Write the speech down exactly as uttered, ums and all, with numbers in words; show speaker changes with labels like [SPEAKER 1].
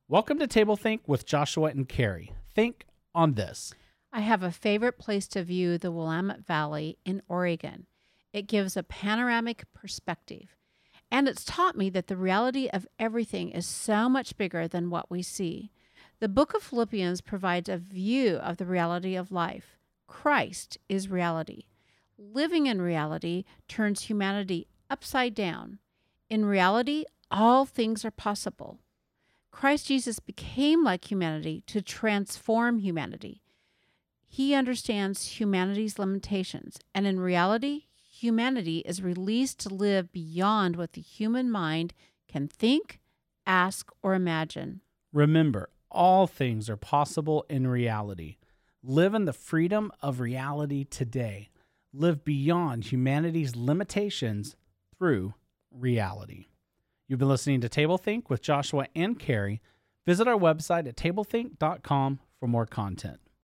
[SPEAKER 1] Welcome to Table Think with Joshua and Carrie. Think on this.
[SPEAKER 2] I have a favorite place to view the Willamette Valley in Oregon. It gives a panoramic perspective, and it's taught me that the reality of everything is so much bigger than what we see. The book of Philippians provides a view of the reality of life. Christ is reality. Living in reality turns humanity upside down. In reality, all things are possible. Christ Jesus became like humanity to transform humanity. He understands humanity's limitations, and in reality, humanity is released to live beyond what the human mind can think, ask, or imagine.
[SPEAKER 1] Remember, all things are possible in reality. Live in the freedom of reality today. Live beyond humanity's limitations through reality. You've been listening to Table Think with Joshua and Carrie. Visit our website at table think dot com for more content.